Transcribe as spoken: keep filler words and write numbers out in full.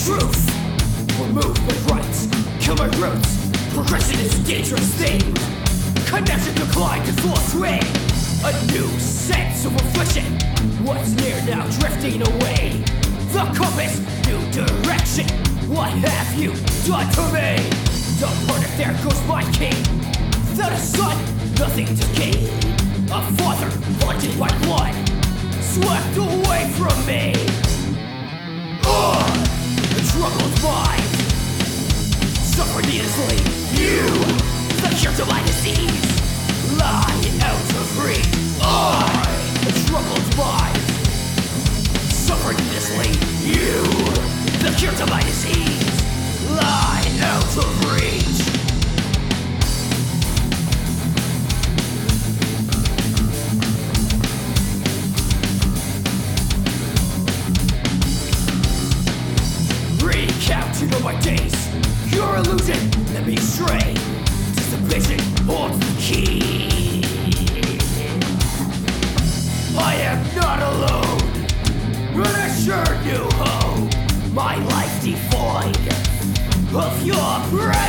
truth. Remove my rights, kill my roots. Progression is a dangerous thing. Connection declined in full swing. A new sense of reflection. What's near now drifting away. The compass, new direction. What have you done to me? Departed, there goes my king. Without a son, nothing to gain. A father haunted by blood, swept away from me. Ugh, the troubled mind, suffer needlessly. You, the cure to my disease, lie out of reach. I, the troubled mind, suffer needlessly. You, the cure to my disease, lie out of reach. Recounting all my days, your illusion let me stray. Dissipation holds the key. I am not alone, but a sure new hope. My life devoid of your praise.